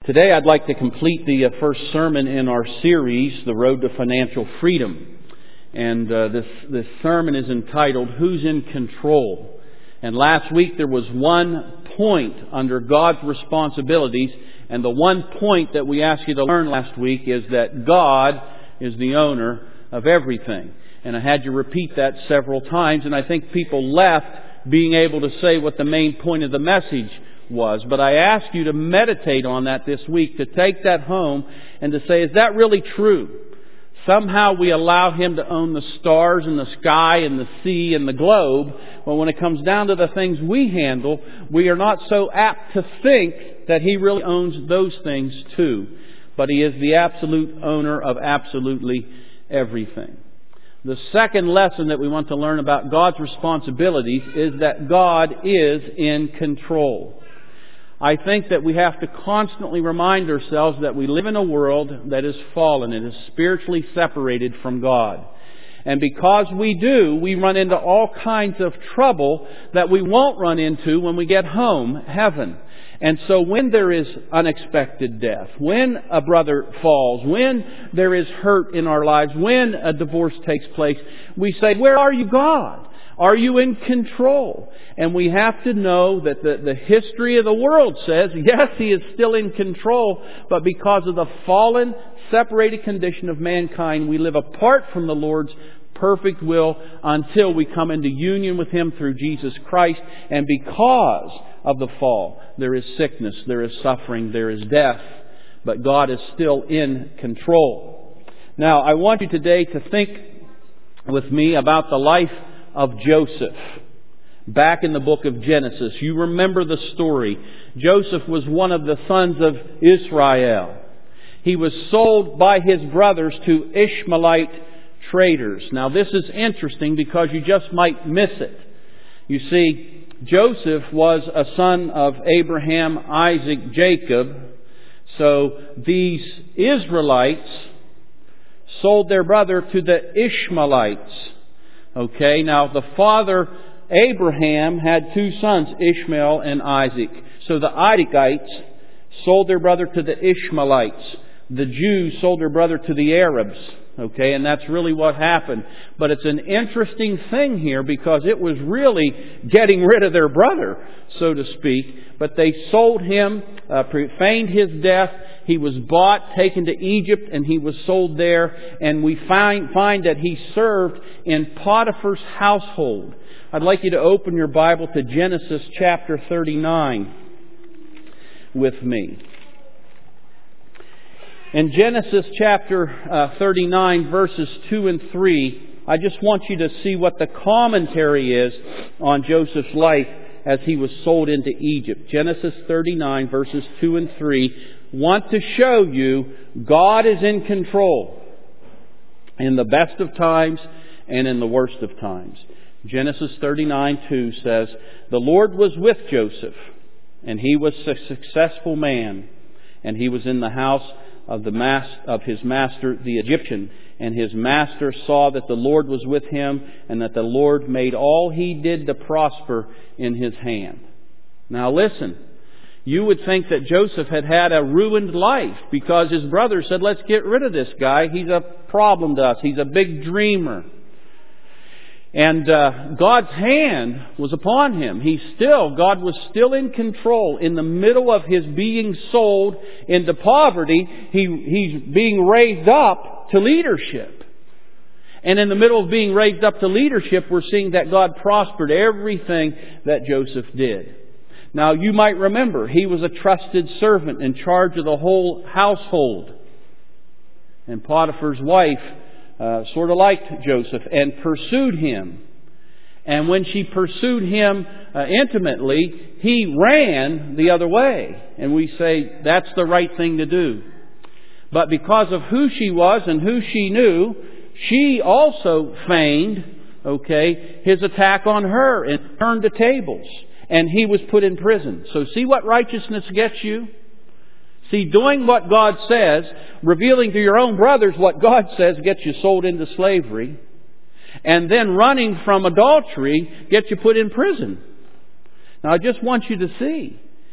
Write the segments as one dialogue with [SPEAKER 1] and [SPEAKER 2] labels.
[SPEAKER 1] Today I'd like to complete the first sermon in our series, The Road to Financial Freedom. And this sermon is entitled, Who's in Control? And last week there was one point under God's responsibilities, and the one point that we asked you to learn last week is that God is the owner of everything. And I had you repeat that several times, and I think people left being able to say what the main point of the message was. But I asked you to meditate on that this week, to take that home and to say, is that really true? Somehow we allow Him to own the stars and the sky and the sea and the globe. But when it comes down to the things we handle, we are not so apt to think that He really owns those things too. But He is the absolute owner of absolutely everything. The second lesson that we want to learn about God's responsibilities is that God is in control. I think that we have to constantly remind ourselves that we live in a world that is fallen and is spiritually separated from God. And because we do, we run into all kinds of trouble that we won't run into when we get home, heaven. And so when there is unexpected death, when a brother falls, when there is hurt in our lives, when a divorce takes place, we say, where are you, God? Are you in control? And we have to know that the history of the world says, yes, He is still in control, but because of the fallen, separated condition of mankind, we live apart from the Lord's perfect will until we come into union with Him through Jesus Christ. And because of the fall, there is sickness, there is suffering, there is death, but God is still in control. Now, I want you today to think with me about the life of Joseph. Back in the book of Genesis, you remember the story. Joseph was one of the sons of Israel. He was sold by his brothers to Ishmaelite traders. Now this is interesting because you just might miss it. You see, Joseph was a son of Abraham, Isaac, Jacob. So these Israelites sold their brother to the Ishmaelites. Okay, now the father Abraham had two sons, Ishmael and Isaac. So the Isaacites sold their brother to the Ishmaelites. The Jews sold their brother to the Arabs. Okay, and that's really what happened. But it's an interesting thing here because it was really getting rid of their brother, so to speak. But they sold him, feigned his death. He was bought, taken to Egypt, and he was sold there. And we find that he served in Potiphar's household. I'd like you to open your Bible to Genesis chapter 39 with me. In Genesis chapter 39, verses 2 and 3, I just want you to see what the commentary is on Joseph's life as he was sold into Egypt. Genesis 39, verses 2 and 3, want to show you God is in control in the best of times and in the worst of times. Genesis 39:2 says, the Lord was with Joseph, and he was a successful man, and he was in the house of his master the Egyptian. And his master saw that the Lord was with him, and that the Lord made all he did to prosper in his hand. Now listen, you would think that Joseph had had a ruined life because his brother said, let's get rid of this guy. He's a problem to us. He's a big dreamer. And God's hand was upon him. God was still in control. In the middle of his being sold into poverty, he's being raised up to leadership. And in the middle of being raised up to leadership, we're seeing that God prospered everything that Joseph did. Now, you might remember, he was a trusted servant in charge of the whole household. And Potiphar's wife sort of liked Joseph and pursued him. And when she pursued him intimately, he ran the other way. And we say that's the right thing to do. But because of who she was and who she knew, she also feigned, his attack on her and turned the tables. And he was put in prison. So see what righteousness gets you? See, doing what God says, revealing to your own brothers what God says, gets you sold into slavery. And then running from adultery gets you put in prison. Now I just want you to see.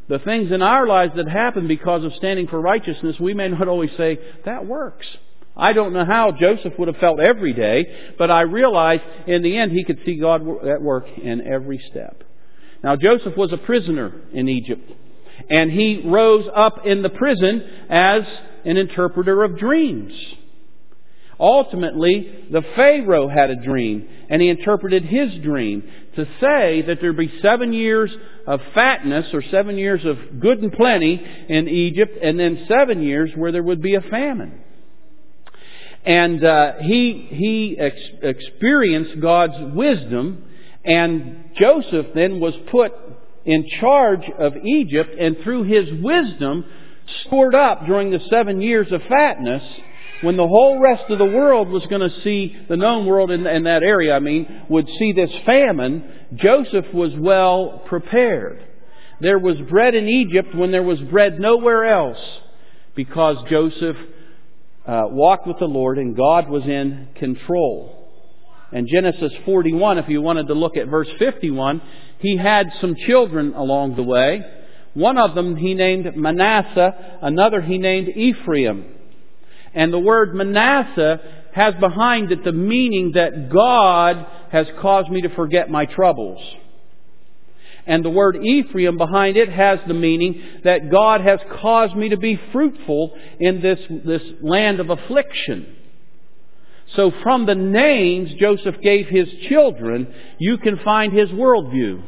[SPEAKER 1] the things in our lives that happen because of standing for righteousness, we may not always say, that works. I don't know how Joseph would have felt every day, but I realize in the end he could see God at work in every step. Now Joseph was a prisoner in Egypt, and he rose up in the prison as an interpreter of dreams. Ultimately, the Pharaoh had a dream, and he interpreted his dream to say that there would be 7 years of fatness, or 7 years of good and plenty in Egypt, and then 7 years where there would be a famine. And he experienced God's wisdom, and Joseph then was put in charge of Egypt, and through his wisdom stored up during the 7 years of fatness, when the whole rest of the world was going to see, the known world in that area, would see this famine, Joseph was well prepared. There was bread in Egypt when there was bread nowhere else, because Joseph walked with the Lord and God was in control. And Genesis 41, if you wanted to look at verse 51, he had some children along the way. One of them he named Manasseh, another he named Ephraim. And the word Manasseh has behind it the meaning that God has caused me to forget my troubles. And the word Ephraim behind it has the meaning that God has caused me to be fruitful in this land of affliction. So from the names Joseph gave his children, you can find his worldview.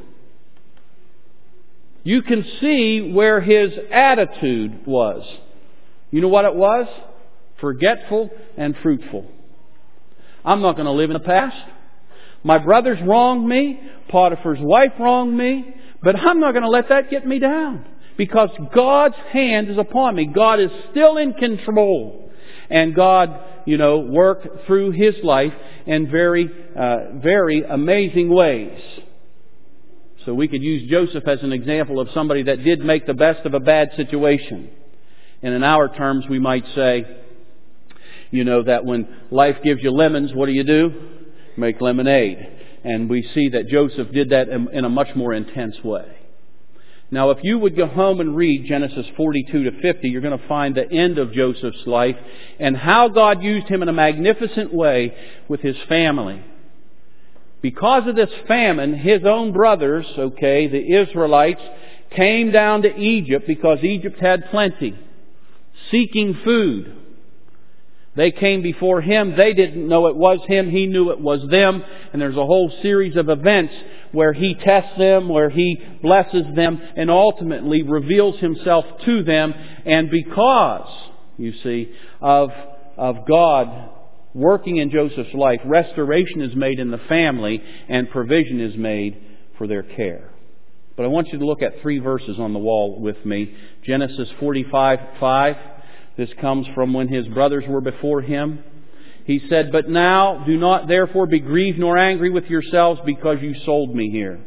[SPEAKER 1] You can see where his attitude was. You know what it was? Forgetful and fruitful. I'm not going to live in the past. My brothers wronged me. Potiphar's wife wronged me. But I'm not going to let that get me down. Because God's hand is upon me. God is still in control. And God, worked through his life in very, very amazing ways. So we could use Joseph as an example of somebody that did make the best of a bad situation. And in our terms, we might say, that when life gives you lemons, what do? Make lemonade. And we see that Joseph did that in a much more intense way. Now, if you would go home and read Genesis 42 to 50, you're going to find the end of Joseph's life and how God used him in a magnificent way with his family. Because of this famine, his own brothers, the Israelites, came down to Egypt because Egypt had plenty, seeking food. They came before him. They didn't know it was him. He knew it was them. And there's a whole series of events where he tests them, where he blesses them, and ultimately reveals himself to them. And because, of God working in Joseph's life, restoration is made in the family and provision is made for their care. But I want you to look at 3 verses on the wall with me. Genesis 45:5. This comes from when his brothers were before him. He said, "But now do not therefore be grieved nor angry with yourselves because you sold me here."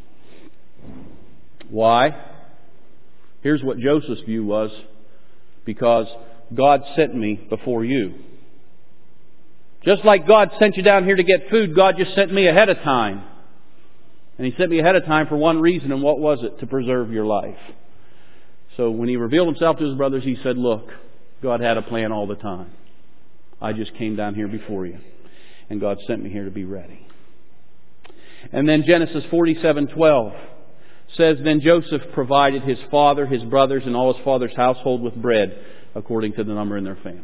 [SPEAKER 1] Why? Here's what Joseph's view was. Because God sent me before you. Just like God sent you down here to get food, God just sent me ahead of time. And He sent me ahead of time for one reason, and what was it? To preserve your life. So when He revealed Himself to His brothers, He said, look, God had a plan all the time. I just came down here before you. And God sent me here to be ready. And then Genesis 47:12 says, "Then Joseph provided his father, his brothers, and all his father's household with bread, according to the number in their families."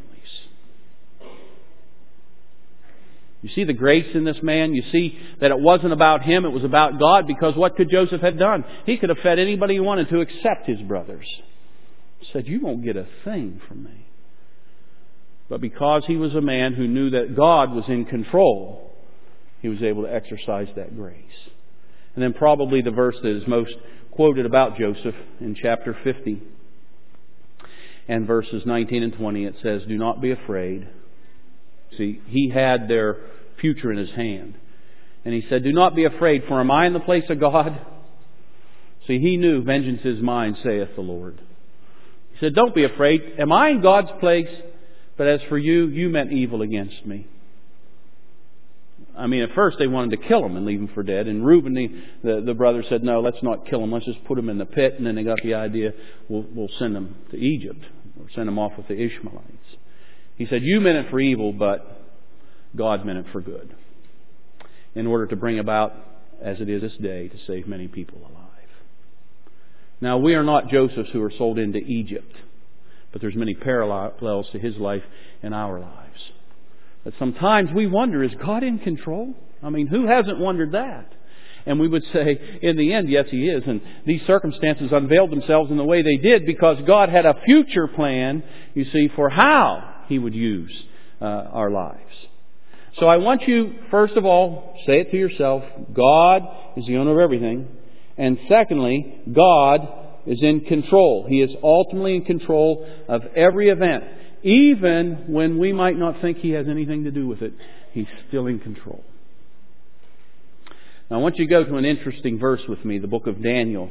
[SPEAKER 1] You see the grace in this man? You see that it wasn't about him, it was about God, because what could Joseph have done? He could have fed anybody he wanted to except his brothers. He said, "You won't get a thing from me." But because he was a man who knew that God was in control, he was able to exercise that grace. And then probably the verse that is most quoted about Joseph in chapter 50 and verses 19 and 20, it says, "Do not be afraid." See, he had their future in his hand. And he said, "Do not be afraid, for am I in the place of God?" See, he knew, "Vengeance is mine, saith the Lord." He said, "Don't be afraid. Am I in God's place? But as for you, you meant evil against me." I mean, at first they wanted to kill him and leave him for dead. And Reuben, the brother, said, no, let's not kill him. Let's just put him in the pit. And then they got the idea, we'll send him to Egypt or send him off with the Ishmaelites. He said, you meant it for evil, but God meant it for good, in order to bring about, as it is this day, to save many people alive. Now, we are not Josephs who are sold into Egypt, but there's many parallels to his life and our lives. But sometimes we wonder, is God in control? I mean, who hasn't wondered that? And we would say, in the end, yes, He is. And these circumstances unveiled themselves in the way they did because God had a future plan, you see, for how He would use our lives. So I want you, first of all, say it to yourself, God is the owner of everything. And secondly, God is in control. He is ultimately in control of every event. Even when we might not think He has anything to do with it, He's still in control. Now I want you to go to an interesting verse with me, the book of Daniel.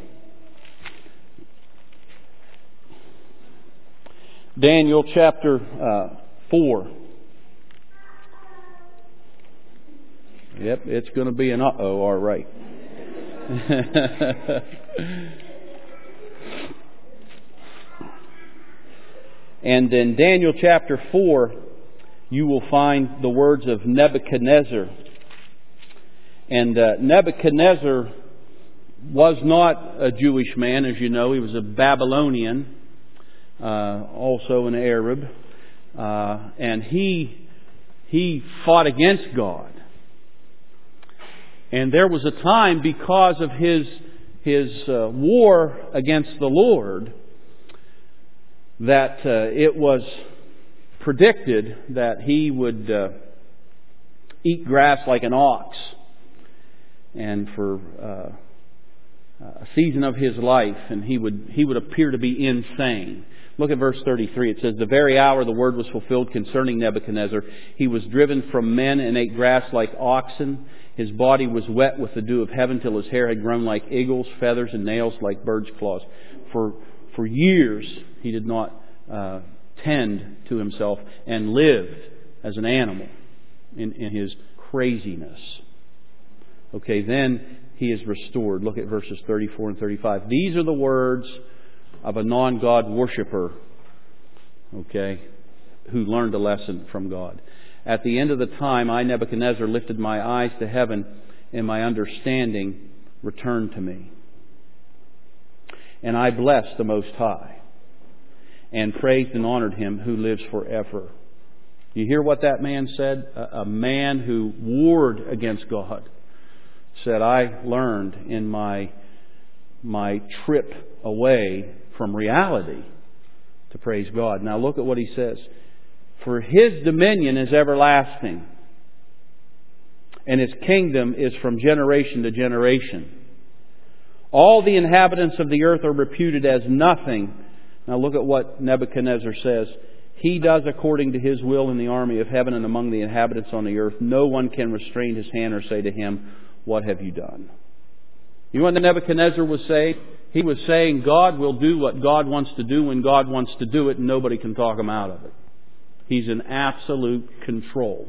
[SPEAKER 1] Daniel chapter 4. Yep, it's going to be an uh-oh, all right. And in Daniel chapter 4, you will find the words of Nebuchadnezzar. And Nebuchadnezzar was not a Jewish man, as you know. He was a Babylonian, also an Arab. And he fought against God. And there was a time, because of his war against the Lord, that it was predicted that he would eat grass like an ox. And for a season of his life, and he would appear to be insane. Look at verse 33. It says, the very hour the word was fulfilled concerning Nebuchadnezzar, he was driven from men and ate grass like oxen. His body was wet with the dew of heaven till his hair had grown like eagle's feathers and nails like bird's claws. For years he did not tend to himself and lived as an animal in his craziness. Okay, then he is restored. Look at verses 34 and 35. These are the words of a non-God worshiper, okay, who learned a lesson from God. At the end of the time, I, Nebuchadnezzar, lifted my eyes to heaven, and my understanding returned to me. And I blessed the Most High, and praised and honored Him who lives forever. You hear what that man said? A man who warred against God said, I learned in my trip away from reality to praise God. Now look at what he says. For His dominion is everlasting, and His kingdom is from generation to generation. All the inhabitants of the earth are reputed as nothing. Now look at what Nebuchadnezzar says. He does according to His will in the army of heaven and among the inhabitants on the earth. No one can restrain his hand or say to him, what have you done? You know what Nebuchadnezzar was saying? He was saying God will do what God wants to do when God wants to do it, and nobody can talk him out of it. He's in absolute control.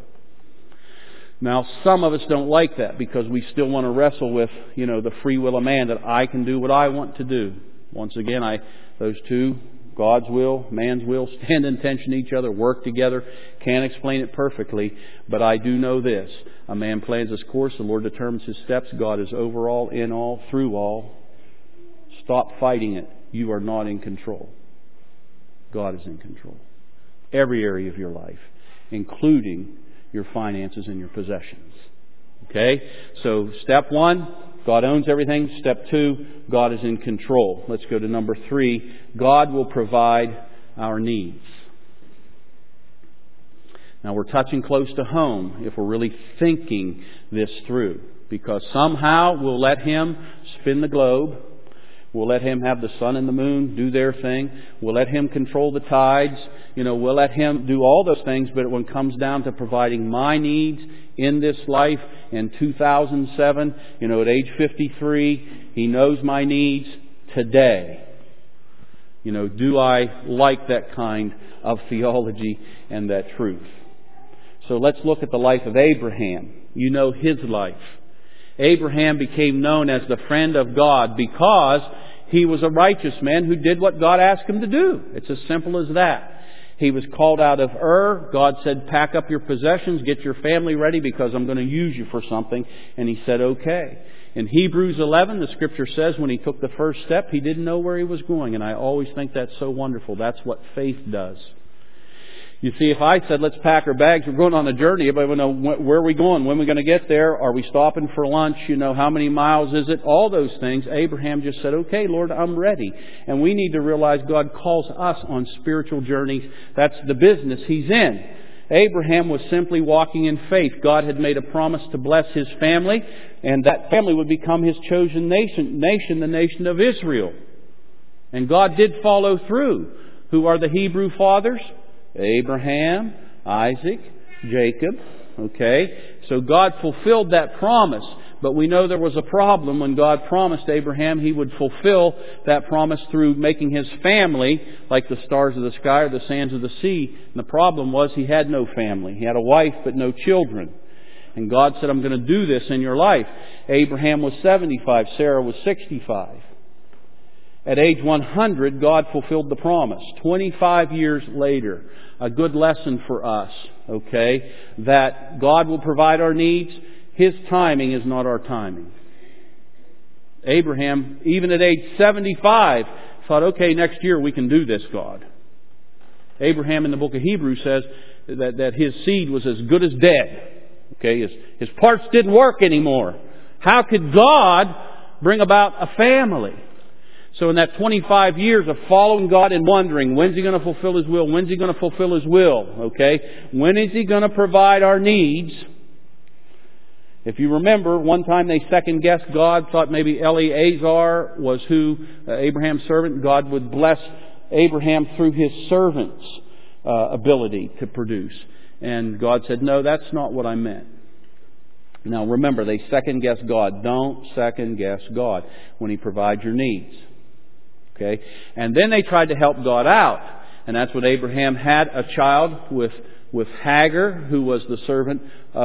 [SPEAKER 1] Now, some of us don't like that because we still want to wrestle with, the free will of man, that I can do what I want to do. Once again, those two, God's will, man's will, stand in tension to each other, work together. Can't explain it perfectly, but I do know this. A man plans his course, the Lord determines his steps. God is over all, in all, through all. Stop fighting it. You are not in control. God is in control. Every area of your life, including your finances and your possessions. Okay? So, step 1, God owns everything. Step 2, God is in control. Let's go to number 3. God will provide our needs. Now, we're touching close to home if we're really thinking this through. Because somehow we'll let Him spin the globe. We'll let Him have the sun and the moon do their thing. We'll let Him control the tides. We'll let Him do all those things. But when it comes down to providing my needs in this life in 2007, at age 53, He knows my needs today. Do I like that kind of theology and that truth? So let's look at the life of Abraham. You know his life. Abraham became known as the friend of God because he was a righteous man who did what God asked him to do. It's as simple as that. He was called out of Ur. God said, pack up your possessions, get your family ready because I'm going to use you for something. And he said, okay. In Hebrews 11, the Scripture says when he took the first step, he didn't know where he was going. And I always think that's so wonderful. That's what faith does. You see, if I said, let's pack our bags, we're going on a journey, everybody would know, where are we going? When are we going to get there? Are we stopping for lunch? How many miles is it? All those things. Abraham just said, okay, Lord, I'm ready. And we need to realize God calls us on spiritual journeys. That's the business He's in. Abraham was simply walking in faith. God had made a promise to bless his family, and that family would become His chosen nation, the nation of Israel. And God did follow through. Who are the Hebrew fathers? Abraham, Isaac, Jacob. Okay? So God fulfilled that promise. But we know there was a problem when God promised Abraham He would fulfill that promise through making his family like the stars of the sky or the sands of the sea. And the problem was he had no family. He had a wife but no children. And God said, I'm going to do this in your life. Abraham was 75. Sarah was 65. At age 100, God fulfilled the promise. 25 years later, a good lesson for us, okay, that God will provide our needs. His timing is not our timing. Abraham, even at age 75, thought, okay, next year we can do this, God. Abraham in the book of Hebrews says that his seed was as good as dead. Okay, his parts didn't work anymore. How could God bring about a family? So in that 25 years of following God and wondering, when's He going to fulfill His will? When's He going to fulfill His will? Okay? When is He going to provide our needs? If you remember, one time they second-guessed God, thought maybe Eleazar was who, Abraham's servant. God would bless Abraham through his servant's ability to produce. And God said, no, that's not what I meant. Now remember, they second-guessed God. Don't second-guess God when He provides your needs. Okay? And then they tried to help God out. And that's when Abraham had a child with Hagar, who was the servant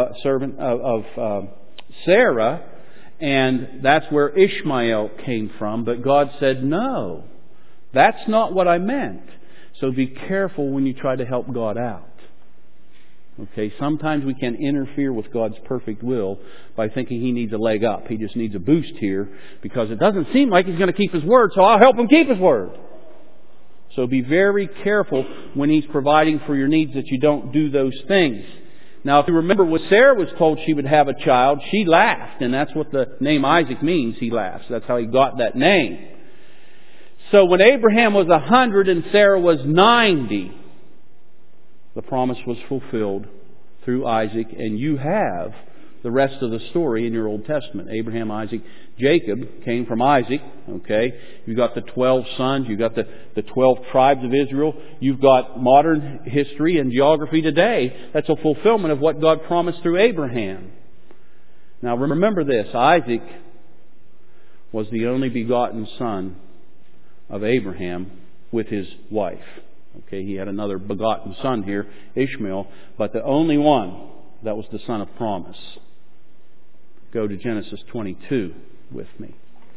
[SPEAKER 1] of Sarah. And that's where Ishmael came from. But God said, no, that's not what I meant. So be careful when you try to help God out. Okay, sometimes we can interfere with God's perfect will by thinking He needs a leg up. He just needs a boost here because it doesn't seem like He's going to keep His word, so I'll help Him keep His word. So be very careful when He's providing for your needs that you don't do those things. Now, if you remember when Sarah was told she would have a child, she laughed, and that's what the name Isaac means, he laughs. That's how he got that name. So when Abraham was 100 and Sarah was 90, the promise was fulfilled through Isaac, and you have the rest of the story in your Old Testament. Abraham, Isaac, Jacob came from Isaac. Okay, you've got the 12 sons. You've got the 12 tribes of Israel. You've got modern history and geography today. That's a fulfillment of what God promised through Abraham. Now remember this: Isaac was the only begotten son of Abraham with his wife. Okay, he had another begotten son here, Ishmael, but the only one that was the son of promise. Go to Genesis 22 with me.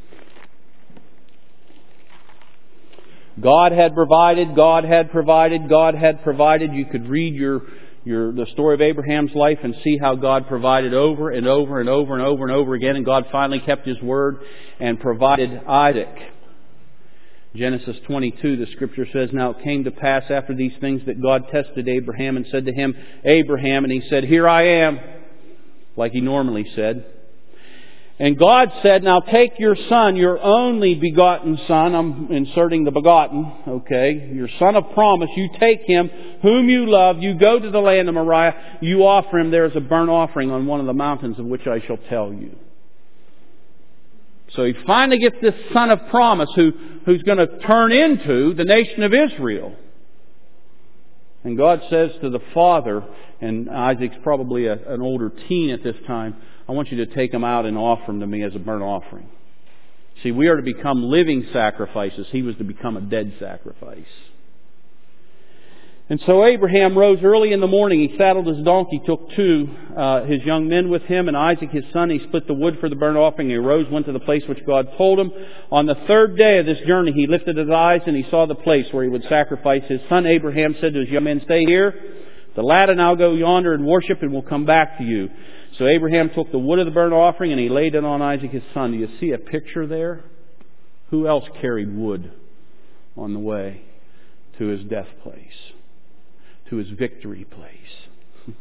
[SPEAKER 1] God had provided, God had provided, God had provided. You could read the story of Abraham's life and see how God provided over and over and over and over and over again, and God finally kept His word and provided Isaac. Genesis 22, the Scripture says, now it came to pass after these things that God tested Abraham and said to him, Abraham, and he said, here I am, like he normally said. And God said, now take your son, your only begotten son, I'm inserting the begotten, okay, your son of promise, you take him, whom you love, you go to the land of Moriah, you offer him there as a burnt offering on one of the mountains of which I shall tell you. So he finally gets this son of promise who's going to turn into the nation of Israel. And God says to the father, and Isaac's probably an older teen at this time, I want you to take him out and offer him to me as a burnt offering. See, we are to become living sacrifices. He was to become a dead sacrifice. And so Abraham rose early in the morning. He saddled his donkey, took his young men with him, and Isaac his son. He split the wood for the burnt offering. He arose, went to the place which God told him. On the third day of this journey, he lifted his eyes and he saw the place where he would sacrifice his son. Abraham said to his young men, "Stay here. The lad and I'll go yonder and worship, and we'll come back to you." So Abraham took the wood of the burnt offering and he laid it on Isaac his son. Do you see a picture there? Who else carried wood on the way to his death place? To his victory place.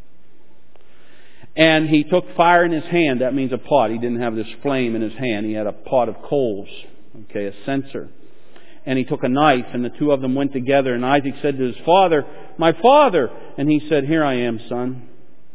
[SPEAKER 1] And he took fire in his hand. That means a pot. He didn't have this flame in his hand. He had a pot of coals. Okay, a censer. And he took a knife, and the two of them went together. And Isaac said to his father, "My father!" And he said, "Here I am, son."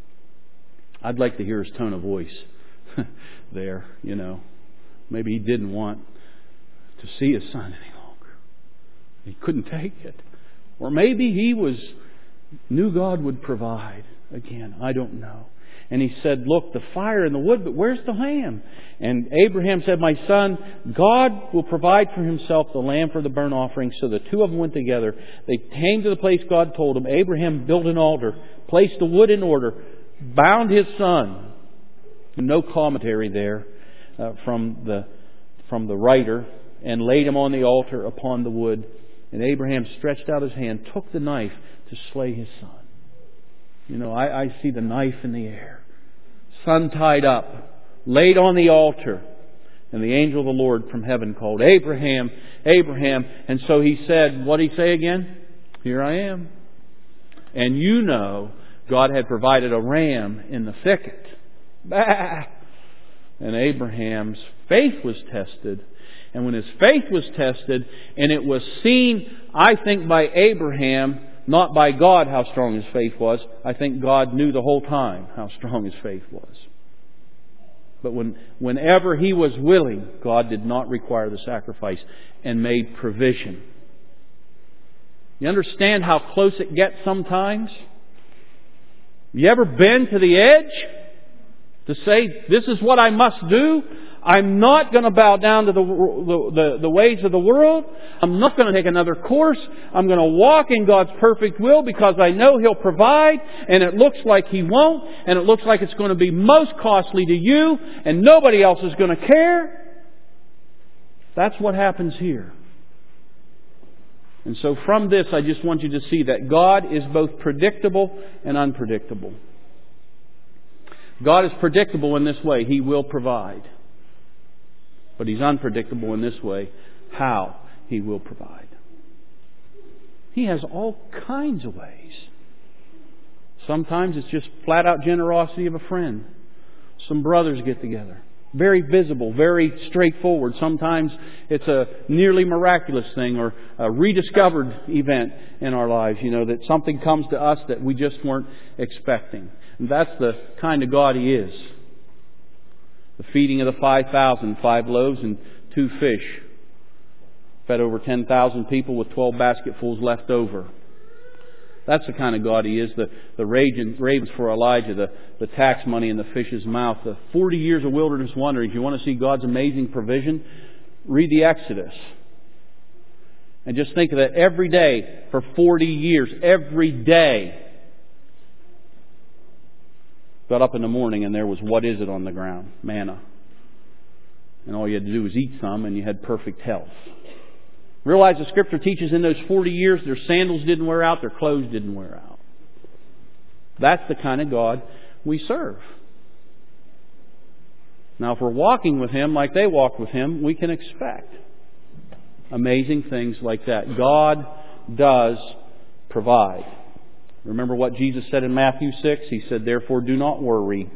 [SPEAKER 1] I'd like to hear his tone of voice there, you know. Maybe he didn't want to see his son any longer. He couldn't take it. Or maybe he knew God would provide. Again, I don't know. And he said, "Look, the fire and the wood, but where's the lamb?" And Abraham said, "My son, God will provide for himself the lamb for the burnt offering." So the two of them went together. They came to the place God told them. Abraham built an altar, placed the wood in order, bound his son. No commentary there from the writer, and laid him on the altar upon the wood. And Abraham stretched out his hand, took the knife to slay his son. You know, I see the knife in the air. Son tied up, laid on the altar. And the angel of the Lord from heaven called, "Abraham, Abraham." And so he said, what did he say again? "Here I am." And you know, God had provided a ram in the thicket. Bah! And Abraham's faith was tested. And when his faith was tested, and it was seen, I think, by Abraham, not by God, how strong his faith was. I think God knew the whole time how strong his faith was. But whenever he was willing, God did not require the sacrifice and made provision. You understand how close it gets sometimes? You ever been to the edge to say, "This is what I must do"? I'm not going to bow down to the ways of the world. I'm not going to take another course. I'm going to walk in God's perfect will because I know He'll provide, and it looks like He won't, and it looks like it's going to be most costly to you, and nobody else is going to care. That's what happens here. And so from this, I just want you to see that God is both predictable and unpredictable. God is predictable in this way. He will provide. But He's unpredictable in this way, how He will provide. He has all kinds of ways. Sometimes it's just flat out generosity of a friend. Some brothers get together. Very visible, very straightforward. Sometimes it's a nearly miraculous thing or a rediscovered event in our lives. You know, that something comes to us that we just weren't expecting. And that's the kind of God He is. The feeding of the 5,000, 5 loaves and 2 fish. Fed over 10,000 people with 12 basketfuls left over. That's the kind of God He is. The ravens for Elijah, the tax money in the fish's mouth, the 40 years of wilderness wandering. If you want to see God's amazing provision, read the Exodus. And just think of that every day for 40 years. Every day. Got up in the morning and there was, what is it on the ground? Manna. And all you had to do was eat some and you had perfect health. Realize the Scripture teaches in those 40 years their sandals didn't wear out, their clothes didn't wear out. That's the kind of God we serve. Now if we're walking with Him like they walked with Him, we can expect amazing things like that. God does provide. Remember what Jesus said in Matthew 6? He said, "Therefore do not worry."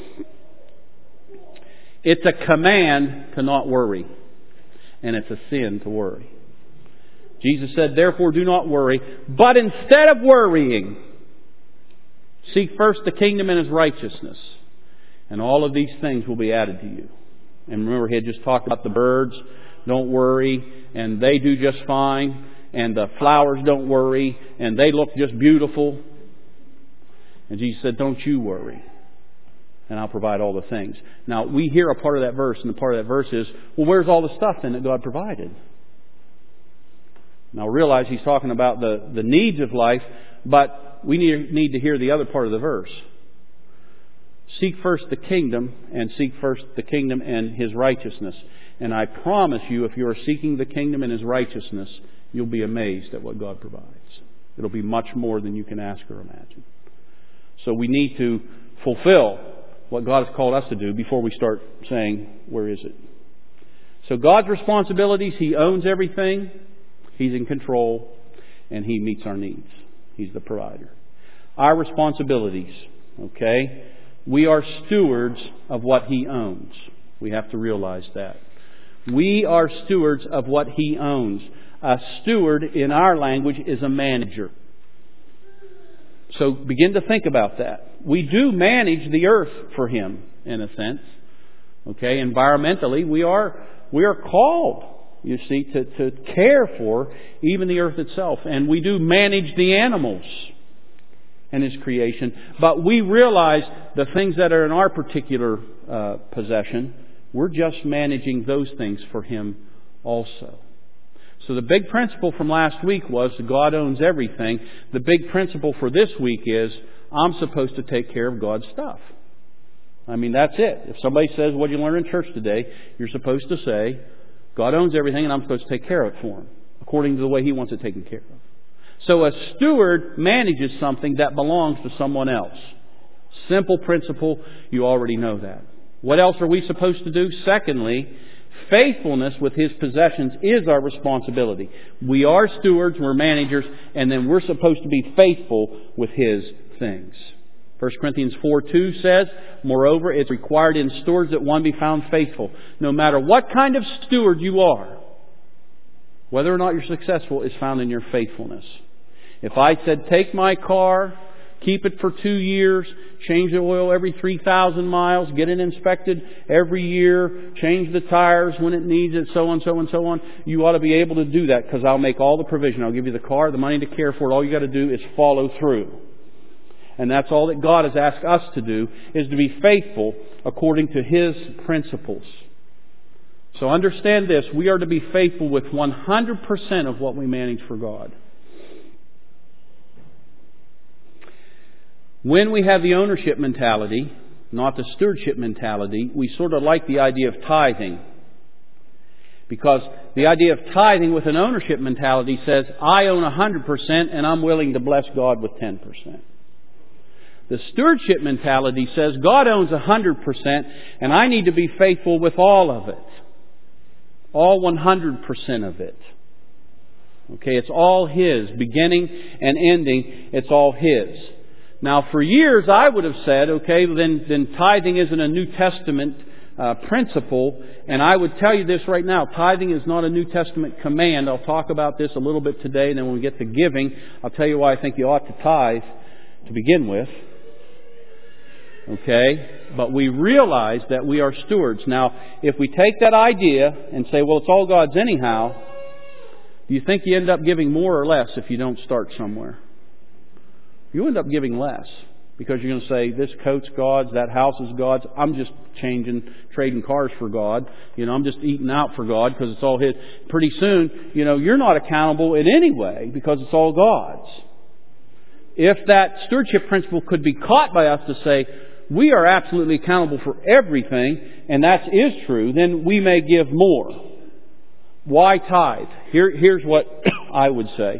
[SPEAKER 1] It's a command to not worry. And it's a sin to worry. Jesus said, "Therefore do not worry, but instead of worrying, seek first the kingdom and His righteousness, and all of these things will be added to you." And remember, He had just talked about the birds don't worry, and they do just fine, and the flowers don't worry, and they look just beautiful. And Jesus said, "Don't you worry, and I'll provide all the things." Now, we hear a part of that verse, and the part of that verse is, well, where's all the stuff then that God provided? Now realize he's talking about the needs of life, but we need to hear the other part of the verse. Seek first the kingdom, and seek first the kingdom and His righteousness. And I promise you, if you are seeking the kingdom and His righteousness, you'll be amazed at what God provides. It'll be much more than you can ask or imagine. So we need to fulfill what God has called us to do before we start saying, where is it? So God's responsibilities, He owns everything, He's in control, and He meets our needs. He's the provider. Our responsibilities, okay? We are stewards of what He owns. We have to realize that. We are stewards of what He owns. A steward in our language is a manager. So begin to think about that. We do manage the earth for Him, in a sense. Okay, environmentally, we are called, you see, to care for even the earth itself. And we do manage the animals and His creation. But we realize the things that are in our particular possession, we're just managing those things for Him also. So the big principle from last week was God owns everything. The big principle for this week is I'm supposed to take care of God's stuff. I mean, that's it. If somebody says, what did you learn in church today? You're supposed to say, God owns everything and I'm supposed to take care of it for Him, according to the way He wants it taken care of. So a steward manages something that belongs to someone else. Simple principle, you already know that. What else are we supposed to do? Secondly, faithfulness with His possessions is our responsibility. We are stewards, we're managers, and then we're supposed to be faithful with His things. 1 Corinthians 4:2 says, moreover, it's required in stewards that one be found faithful. No matter what kind of steward you are, whether or not you're successful is found in your faithfulness. If I said, take my car, keep it for 2 years, change the oil every 3,000 miles, get it inspected every year, change the tires when it needs it, so on, so on, so on. You ought to be able to do that because I'll make all the provision. I'll give you the car, the money to care for it. All you got to do is follow through. And that's all that God has asked us to do, is to be faithful according to His principles. So understand this, we are to be faithful with 100% of what we manage for God. When we have the ownership mentality, not the stewardship mentality, we sort of like the idea of tithing. Because the idea of tithing with an ownership mentality says, I own 100% and I'm willing to bless God with 10%. The stewardship mentality says, God owns 100% and I need to be faithful with all of it. All 100% of it. Okay, it's all His. Beginning and ending, it's all His. Now, for years I would have said, okay, then tithing isn't a New Testament principle. And I would tell you this right now. Tithing is not a New Testament command. I'll talk about this a little bit today. And then when we get to giving, I'll tell you why I think you ought to tithe to begin with. Okay? But we realize that we are stewards. Now, if we take that idea and say, well, it's all God's anyhow, do you think you end up giving more or less if you don't start somewhere? You end up giving less. Because you're going to say, this coat's God's, that house is God's. I'm just trading cars for God. I'm just eating out for God because it's all His. Pretty soon, you're not accountable in any way because it's all God's. If that stewardship principle could be caught by us to say, we are absolutely accountable for everything, and that is true, then we may give more. Why tithe? Here's what I would say.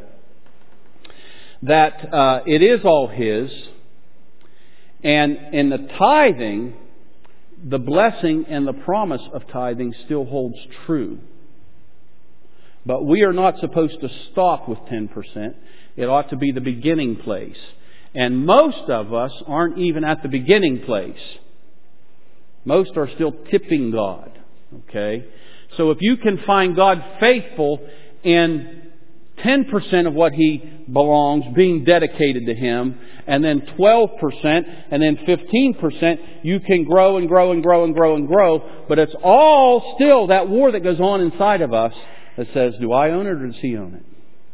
[SPEAKER 1] That it is all His, and in the tithing, the blessing and the promise of tithing still holds true. But we are not supposed to stop with 10%. It ought to be the beginning place. And most of us aren't even at the beginning place. Most are still tipping God. Okay? So if you can find God faithful in 10% of what He belongs being dedicated to Him, and then 12%, and then 15%, you can grow and grow and grow and grow and grow. But it's all still that war that goes on inside of us that says, do I own it or does He own it?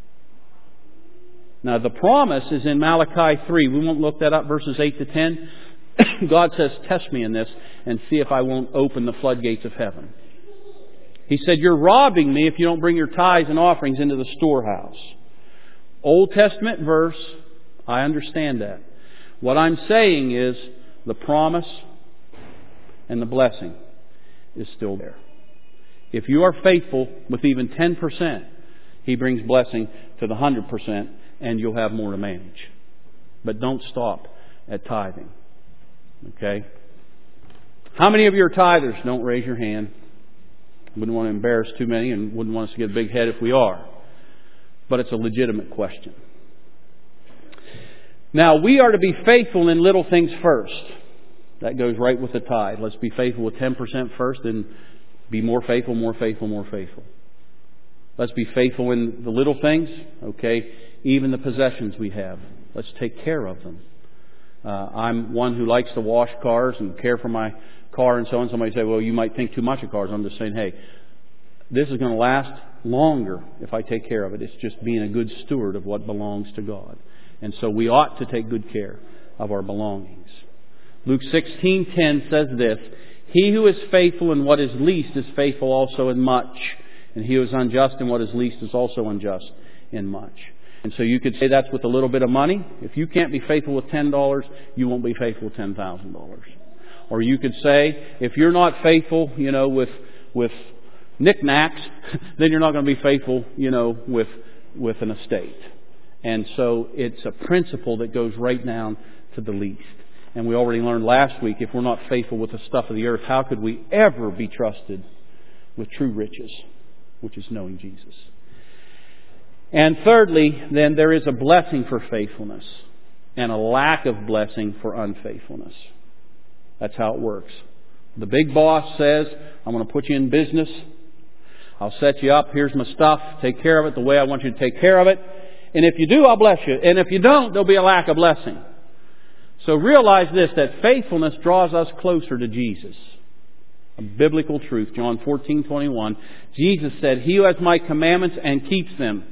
[SPEAKER 1] Now the promise is in Malachi 3. We won't look that up, verses 8 to 10. God says, test me in this and see if I won't open the floodgates of heaven. He said, you're robbing me if you don't bring your tithes and offerings into the storehouse. Old Testament verse, I understand that. What I'm saying is the promise and the blessing is still there. If you are faithful with even 10%, He brings blessing to the 100%, and you'll have more to manage. But don't stop at tithing. Okay? How many of you are tithers? Don't raise your hand. Wouldn't want to embarrass too many and wouldn't want us to get a big head if we are. But it's a legitimate question. Now, we are to be faithful in little things first. That goes right with the tithe. Let's be faithful with 10% first, then be more faithful, more faithful, more faithful. Let's be faithful in the little things. Okay? Even the possessions we have. Let's take care of them. I'm one who likes to wash cars and care for my car and so on. Somebody say, well, you might think too much of cars. I'm just saying, hey, this is going to last longer if I take care of it. It's just being a good steward of what belongs to God. And so we ought to take good care of our belongings. Luke 16:10 says this, he who is faithful in what is least is faithful also in much. And he who is unjust in what is least is also unjust in much. And so you could say that's with a little bit of money. If you can't be faithful with $10, you won't be faithful with $10,000. Or you could say, if you're not faithful, with knickknacks, then you're not going to be faithful, with an estate. And so it's a principle that goes right down to the least. And we already learned last week, if we're not faithful with the stuff of the earth, how could we ever be trusted with true riches, which is knowing Jesus? And thirdly, then there is a blessing for faithfulness and a lack of blessing for unfaithfulness. That's how it works. The big boss says, I'm going to put you in business. I'll set you up. Here's my stuff. Take care of it the way I want you to take care of it. And if you do, I'll bless you. And if you don't, there'll be a lack of blessing. So realize this, that faithfulness draws us closer to Jesus. A biblical truth. John 14:21. Jesus said, he who has my commandments and keeps them.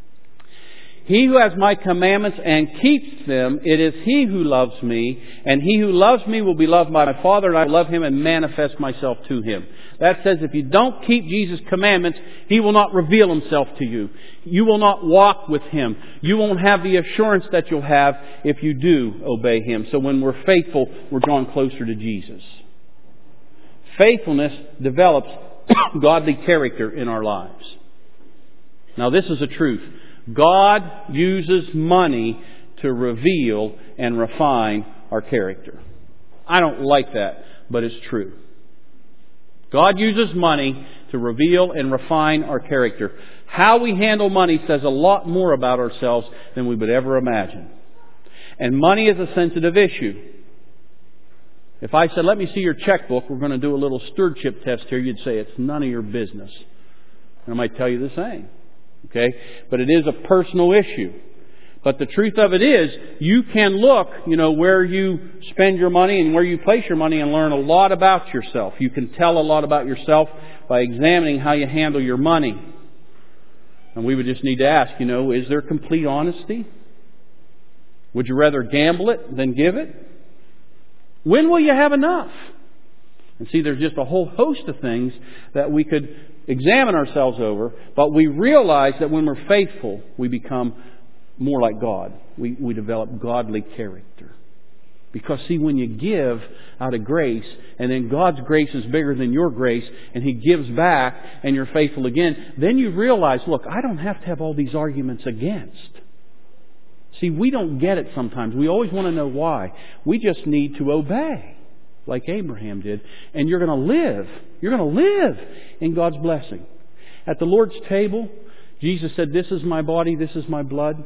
[SPEAKER 1] He who has my commandments and keeps them, it is he who loves me. And he who loves me will be loved by my Father, and I will love him and manifest myself to him. That says if you don't keep Jesus' commandments, He will not reveal Himself to you. You will not walk with Him. You won't have the assurance that you'll have if you do obey Him. So when we're faithful, we're drawn closer to Jesus. Faithfulness develops godly character in our lives. Now this is a truth. God uses money to reveal and refine our character. I don't like that, but it's true. God uses money to reveal and refine our character. How we handle money says a lot more about ourselves than we would ever imagine. And money is a sensitive issue. If I said, let me see your checkbook, we're going to do a little stewardship test here, you'd say, it's none of your business. And I might tell you the same. Okay? But it is a personal issue. But the truth of it is, you can look, where you spend your money and where you place your money and learn a lot about yourself. You can tell a lot about yourself by examining how you handle your money. And we would just need to ask, is there complete honesty? Would you rather gamble it than give it? When will you have enough? And see, there's just a whole host of things that we could examine ourselves over, but we realize that when we're faithful, we become more like God. We develop godly character. Because see, when you give out of grace, and then God's grace is bigger than your grace, and He gives back, and you're faithful again, then you realize, look, I don't have to have all these arguments against. See, we don't get it sometimes. We always want to know why. We just need to obey, like Abraham did. And you're going to live. You're going to live in God's blessing. At the Lord's table, Jesus said, this is my body, this is my blood.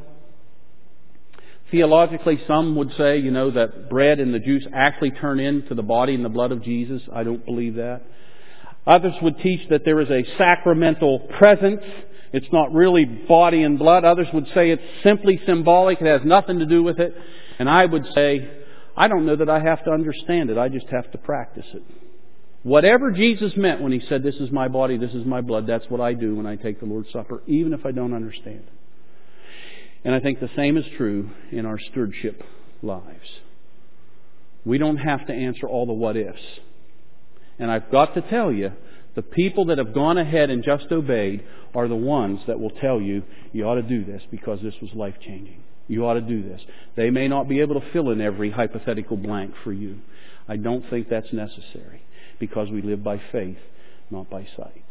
[SPEAKER 1] Theologically, some would say, that bread and the juice actually turn into the body and the blood of Jesus. I don't believe that. Others would teach that there is a sacramental presence. It's not really body and blood. Others would say it's simply symbolic. It has nothing to do with it. And I would say, I don't know that I have to understand it. I just have to practice it. Whatever Jesus meant when He said, this is my body, this is my blood, that's what I do when I take the Lord's Supper, even if I don't understand it. And I think the same is true in our stewardship lives. We don't have to answer all the what ifs. And I've got to tell you The people that have gone ahead and just obeyed are the ones that will tell you, you ought to do this because this was life-changing. You ought to do this. They may not be able to fill in every hypothetical blank for you. I don't think that's necessary because we live by faith, not by sight.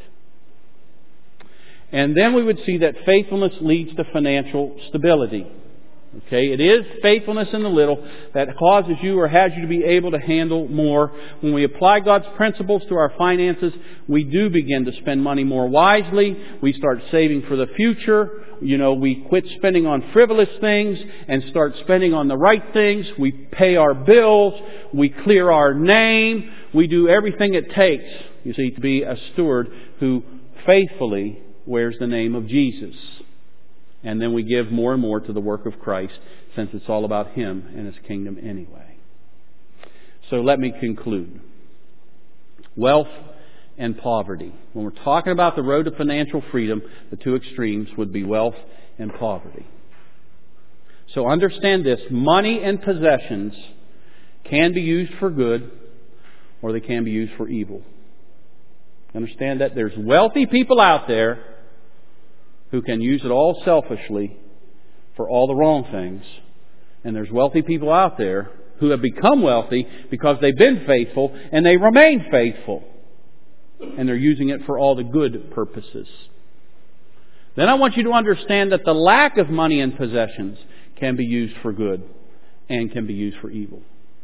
[SPEAKER 1] And then we would see that faithfulness leads to financial stability. Okay, it is faithfulness in the little that causes you or has you to be able to handle more. When we apply God's principles to our finances, we do begin to spend money more wisely. We start saving for the future. We quit spending on frivolous things and start spending on the right things. We pay our bills. We clear our name. We do everything it takes, you see, to be a steward who faithfully wears the name of Jesus. And then we give more and more to the work of Christ, since it's all about Him and His kingdom anyway. So let me conclude. Wealth and poverty. When we're talking about the road to financial freedom, the two extremes would be wealth and poverty. So understand this. Money and possessions can be used for good, or they can be used for evil. Understand that there's wealthy people out there who can use it all selfishly for all the wrong things. And there's wealthy people out there who have become wealthy because they've been faithful and they remain faithful. And they're using it for all the good purposes. Then I want you to understand that the lack of money and possessions can be used for good and can be used for evil.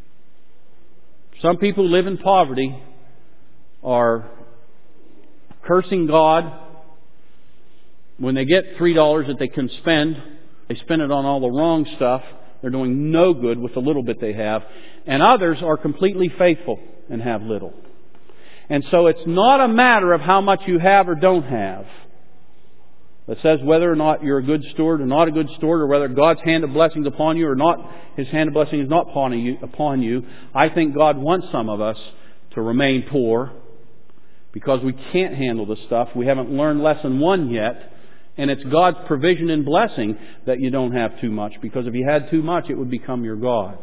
[SPEAKER 1] Some people who live in poverty are cursing God. When they get $3 that they can spend, they spend it on all the wrong stuff. They're doing no good with the little bit they have. And others are completely faithful and have little. And so it's not a matter of how much you have or don't have. It says whether or not you're a good steward or not a good steward, or whether God's hand of blessing is upon you or not, His hand of blessing is not upon you. I think God wants some of us to remain poor because we can't handle the stuff. We haven't learned lesson 1 yet. And it's God's provision and blessing that you don't have too much. Because if you had too much, it would become your God.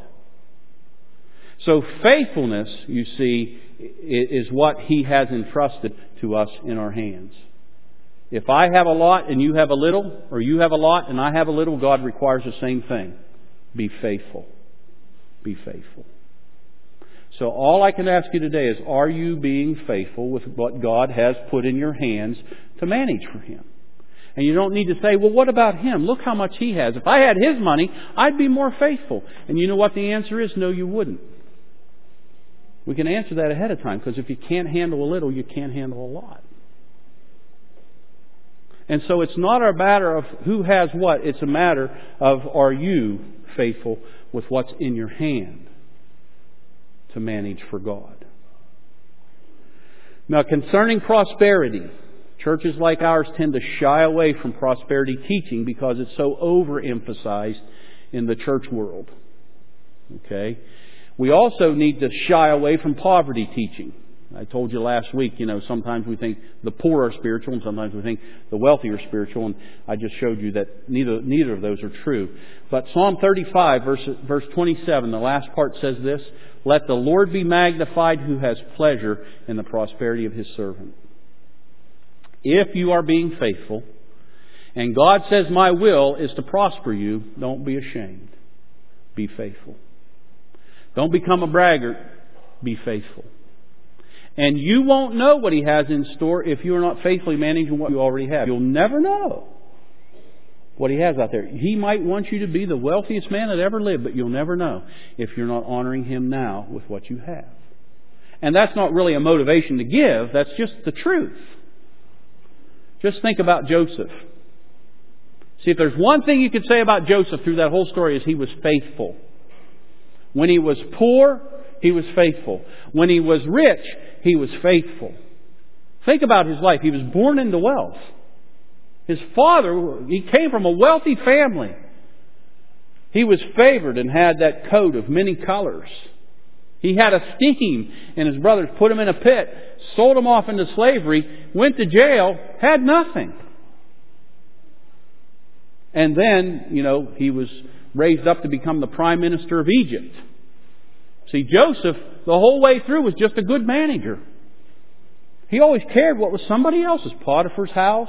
[SPEAKER 1] So faithfulness, you see, is what He has entrusted to us in our hands. If I have a lot and you have a little, or you have a lot and I have a little, God requires the same thing. Be faithful. Be faithful. So all I can ask you today is, are you being faithful with what God has put in your hands to manage for Him? And you don't need to say, well, what about him? Look how much he has. If I had his money, I'd be more faithful. And you know what the answer is? No, you wouldn't. We can answer that ahead of time, because if you can't handle a little, you can't handle a lot. And so it's not a matter of who has what. It's a matter of, are you faithful with what's in your hand to manage for God? Now, concerning prosperity, churches like ours tend to shy away from prosperity teaching because it's so overemphasized in the church world. Okay? We also need to shy away from poverty teaching. I told you last week, sometimes we think the poor are spiritual and sometimes we think the wealthy are spiritual. And I just showed you that neither of those are true. But Psalm 35, verse 27, the last part says this: "Let the Lord be magnified who has pleasure in the prosperity of His servant." If you are being faithful, and God says, my will is to prosper you, don't be ashamed. Be faithful. Don't become a braggart. Be faithful. And you won't know what He has in store if you are not faithfully managing what you already have. You'll never know what He has out there. He might want you to be the wealthiest man that ever lived, but you'll never know if you're not honoring Him now with what you have. And that's not really a motivation to give. That's just the truth. Just think about Joseph. See, if there's one thing you could say about Joseph through that whole story, is he was faithful. When he was poor, he was faithful. When he was rich, he was faithful. Think about his life. He was born into wealth. His father, he came from a wealthy family. He was favored and had that coat of many colors. He had a scheme, and his brothers put him in a pit, sold him off into slavery, went to jail, had nothing. And then, he was raised up to become the prime minister of Egypt. See, Joseph, the whole way through, was just a good manager. He always cared what was somebody else's. Potiphar's house,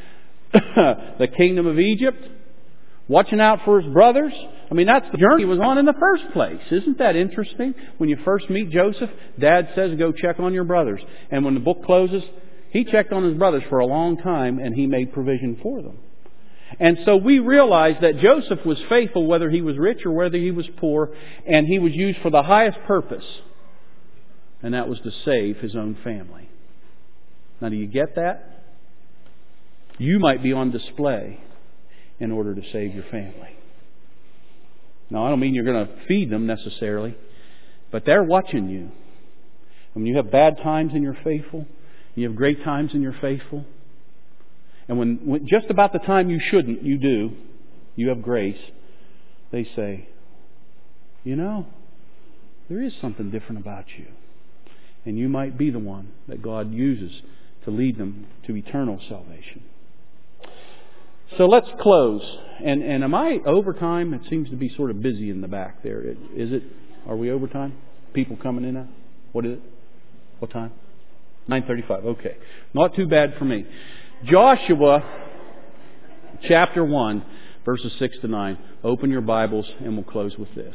[SPEAKER 1] the kingdom of Egypt, watching out for his brothers. I mean, that's the journey he was on in the first place. Isn't that interesting? When you first meet Joseph, Dad says, go check on your brothers. And when the book closes, he checked on his brothers for a long time and he made provision for them. And so we realize that Joseph was faithful whether he was rich or whether he was poor, and he was used for the highest purpose, and that was to save his own family. Now, do you get that? You might be on display in order to save your family. Now, I don't mean you're going to feed them necessarily, but they're watching you. When you have bad times and you're faithful, you have great times and you're faithful, and when just about the time you shouldn't, you do, you have grace, they say, you know, there is something different about you. And you might be the one that God uses to lead them to eternal salvation. So let's close. And am I overtime? It seems to be sort of busy in the back there. Is it? Are we overtime? People coming in now? What is it? What time? 9:35. Okay. Not too bad for me. Joshua chapter 1, verses 6 to 9. Open your Bibles and we'll close with this.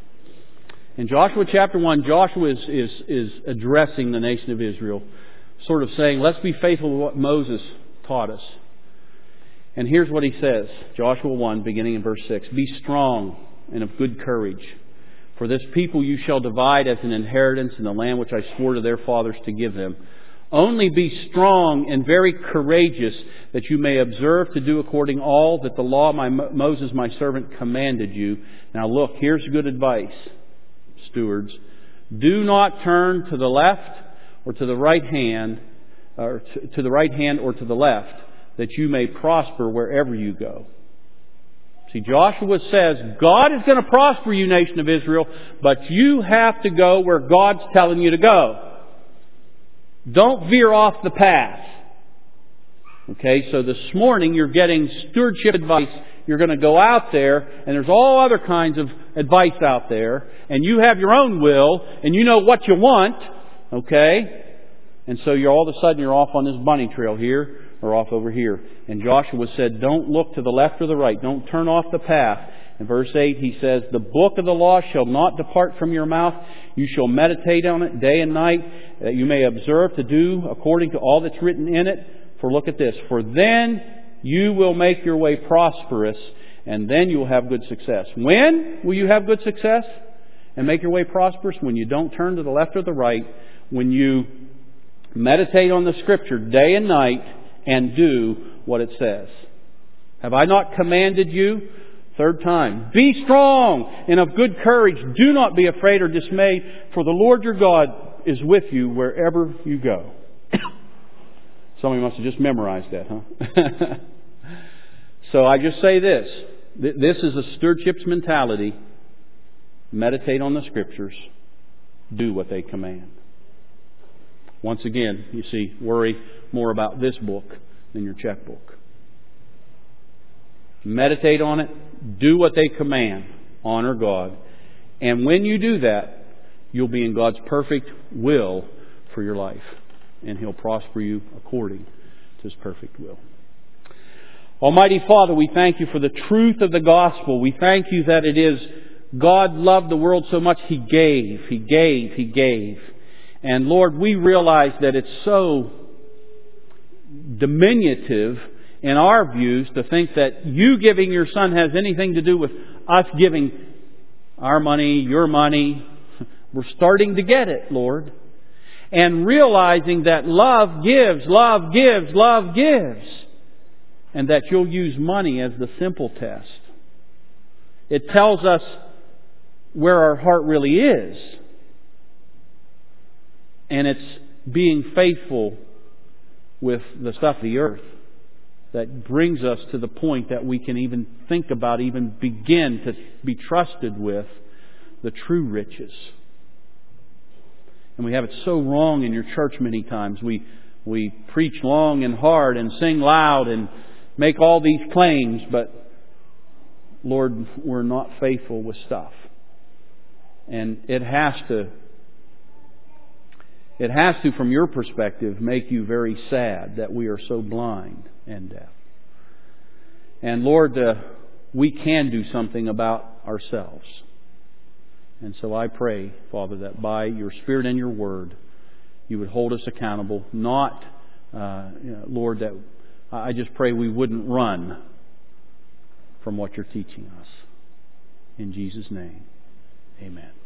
[SPEAKER 1] In Joshua chapter 1, Joshua is addressing the nation of Israel, sort of saying, let's be faithful to what Moses taught us. And here's what he says, Joshua 1, beginning in verse 6. Be strong and of good courage, for this people you shall divide as an inheritance in the land which I swore to their fathers to give them. Only be strong and very courageous, that you may observe to do according all that the law of Moses my servant commanded you. Now look, here's good advice, stewards. Do not turn to the left or to the right hand, or to the right hand or to the left, that you may prosper wherever you go. See, Joshua says, God is going to prosper you, nation of Israel, but you have to go where God's telling you to go. Don't veer off the path. Okay, so this morning you're getting stewardship advice. You're going to go out there, and there's all other kinds of advice out there, and you have your own will, and you know what you want, okay? And so you're all of a sudden you're off on this bunny trail here, or off over here. And Joshua said, don't look to the left or the right. Don't turn off the path. In verse 8 he says, the book of the law shall not depart from your mouth. You shall meditate on it day and night, that you may observe to do according to all that's written in it. For look at this. For then you will make your way prosperous, and then you will have good success. When will you have good success and make your way prosperous? When you don't turn to the left or the right. When you meditate on the Scripture day and night and do what it says. Have I not commanded you? Third time. Be strong and of good courage. Do not be afraid or dismayed, for the Lord your God is with you wherever you go. Some of you must have just memorized that, huh? So I just say this. This is a stewardship's mentality. Meditate on the Scriptures. Do what they command. Once again, you see, worry more about this book than your checkbook. Meditate on it. Do what they command. Honor God. And when you do that, you'll be in God's perfect will for your life. And He'll prosper you according to His perfect will. Almighty Father, we thank You for the truth of the gospel. We thank You that it is God loved the world so much He gave, He gave, He gave. And Lord, we realize that it's so diminutive in our views to think that You giving Your Son has anything to do with us giving our money, Your money. We're starting to get it, Lord. And realizing that love gives, love gives, love gives. And that You'll use money as the simple test. It tells us where our heart really is. And it's being faithful with the stuff of the earth that brings us to the point that we can even think about, even begin to be trusted with the true riches. And we have it so wrong in Your church many times. We preach long and hard and sing loud and make all these claims, but Lord, we're not faithful with stuff. And it has it has to, from your perspective, make you very sad that we are so blind and deaf. And Lord, we can do something about ourselves. And so I pray, Father, that by your Spirit and your Word, you would hold us accountable. Not, Lord, that I just pray we wouldn't run from what you're teaching us. In Jesus' name, amen.